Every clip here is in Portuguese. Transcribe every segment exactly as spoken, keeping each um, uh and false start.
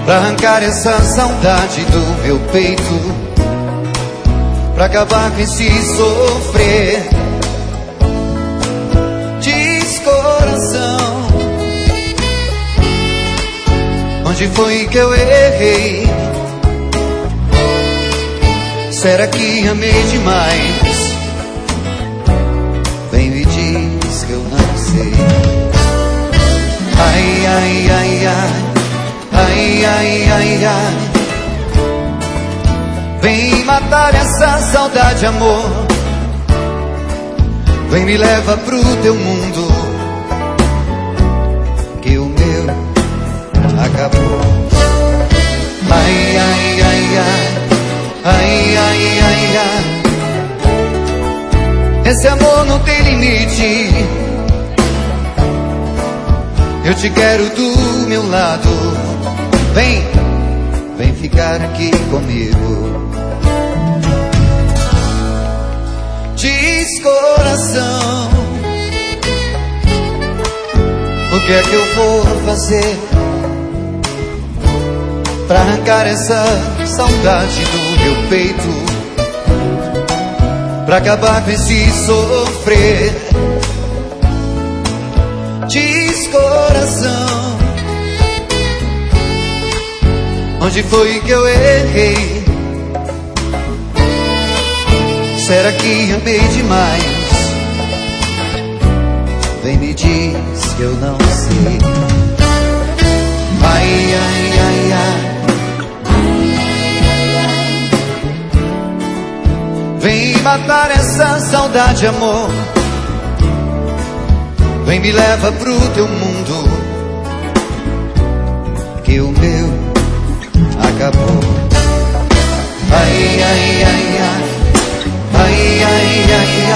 pra arrancar essa saudade do meu peito, pra acabar com esse sofrer. Diz, coração, onde foi que eu errei? Será que amei demais? Vem me diz que eu não sei. Ai, ai, ai, ai, ai, ai, ai, ai. Vem matar essa saudade, amor. Vem me leva pro teu mundo, que o meu acabou. Ai, ai, ai, ai, ai, ai, ai, ai. Esse amor não tem limite. Eu te quero do meu lado. Vem, vem ficar aqui comigo. Diz, coração, o que é que eu vou fazer pra arrancar essa saudade do meu peito, pra acabar com esse sofrer. Diz, coração, onde foi que eu errei? Será que amei demais? Vem me diz que eu não sei. Ai, ai, ai, ai. Vem matar essa saudade, amor. Vem me leva pro teu mundo, que o meu acabou. Ai, ai, ai, ai. Ai, ai, ai,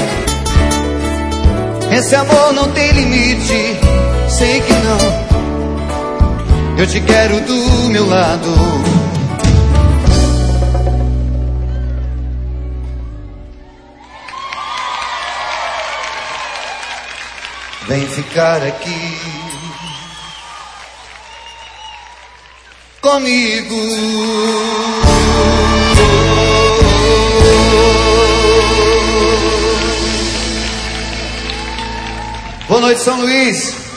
ai. Esse amor não tem limite. Sei que não. Eu te quero do meu lado. Vem ficar aqui comigo. Boa noite, São Luís.